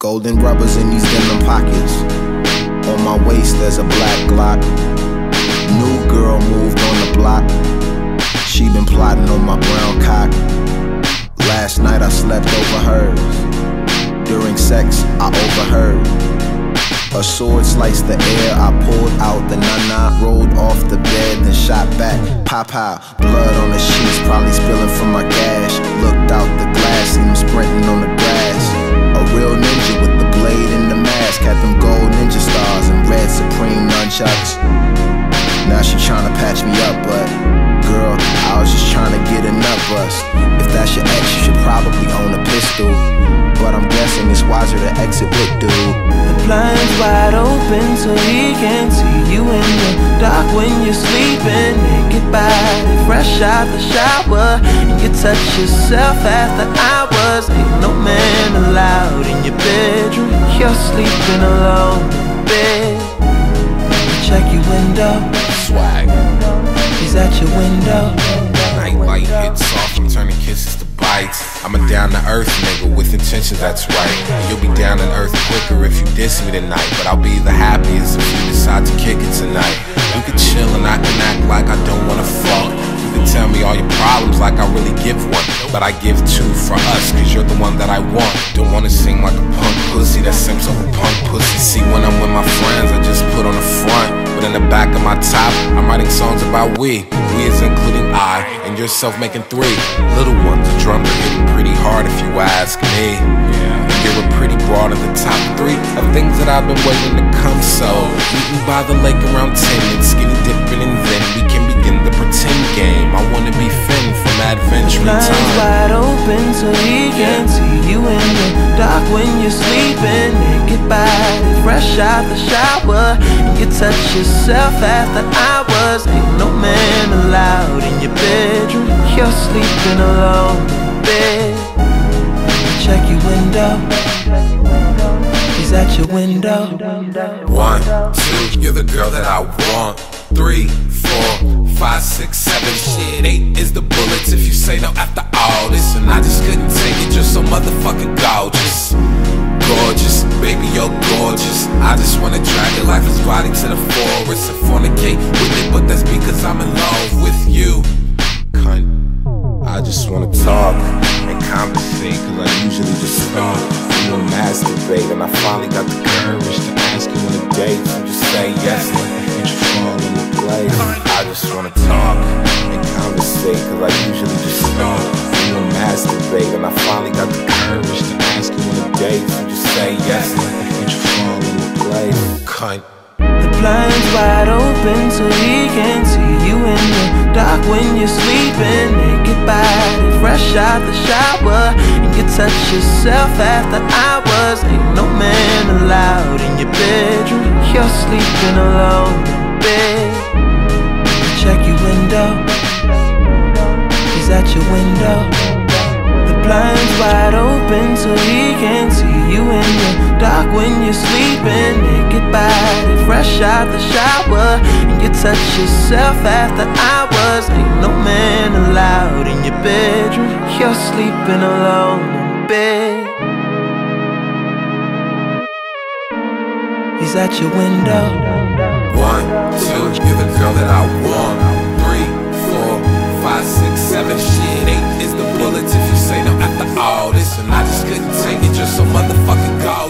Golden rubbers in these denim pockets. On my waist there's a black Glock. New girl moved on the block. She been plotting on my brown cock. Last night I slept over hers. During sex I overheard. A sword sliced the air, I pulled out the nana, rolled off the bed, then shot back. Pow, blood on the sheets, probably spilling from my gash. Looked out the glass, seen him sprinting on the grass. A real ninja with the blade and the mask. Had them gold ninja stars and red Supreme nunchucks. Now she tryna patch me up, but girl, I was just tryna get a nut bust. If that's your ex, you should probably own a pistol, but I'm guessing it's wiser to exit with dude. The blinds wide open so he can't see you in the dark when you're sleeping. Naked body, fresh out the shower, and you touch yourself after hours. Ain't no man allowed in your bedroom. You're sleeping alone in bed. Check your window. Swag. He's at your window. Nightlight hits off, I'm turning kisses to bites. I'm a down-to-earth nigga with intentions, that's right. You'll be down to earth quicker if you diss me tonight, but I'll be the happiest if you decide to kick it tonight. You can chill and I can act like I don't wanna fuck. You can tell me all your problems like I really give one, but I give two for us, cause you're the one that I want. Don't wanna sing like a punk pussy that sings over punk pussy. See, when I'm with my friends, I just put on the front, but in the back of my top, I'm writing songs about we. We is including I, and yourself making three. Little ones, the drums are hitting pretty hard if you ask me. And you're a pretty broad in the top three of things that I've been waiting to come. So, meeting by the lake around 10 and skinny dipping, and then we can begin the pretend game. I wanna be Finn from Adventure Blinds Time. wide open so he can't see you in the dark when you're sleeping. Naked body, fresh out the shower, and you touch yourself after hours. Ain't no man allowed in your bedroom. You're sleeping alone in bed. Check your window. He's at your window. 1, 2, you're the girl that I want. 3, 4, 5, 6, 7, shit, 8 is the bullets if you say no after all this. And I just couldn't take it, you're so motherfucking gorgeous. Gorgeous, baby, you're gorgeous. I just wanna drag your lifeless body to the forest and fornicate with it, but that's because I'm in love with you, cunt. I just wanna talk and conversate, cause I usually just start and masturbate, and I finally got the courage to ask you on a date. You just say yes and you fall into place. I just wanna talk and conversate, cause I usually just start and masturbate, and I finally got the courage to ask you on a date. You just say yes and you fall into place, cunt. The blinds wide open so he can't see you in the dark when you're sleeping. Naked body, fresh out the shower, and you touch yourself after hours. Ain't no man allowed in your bedroom. You're sleeping alone in bed. Check your window. He's at your window. The blinds wide open so he can't see you in the dark when you're sleeping. Naked body, fresh out the shower, and you touch yourself after hours. Ain't no man allowed in your bedroom. You're sleeping alone in bed. He's at your window. 1, 2, you're the girl that I want. 3, 4, 5, 6, 7, shit, 8 is the bullets if you say no after all this. And I just couldn't take it, you're so motherfucking god.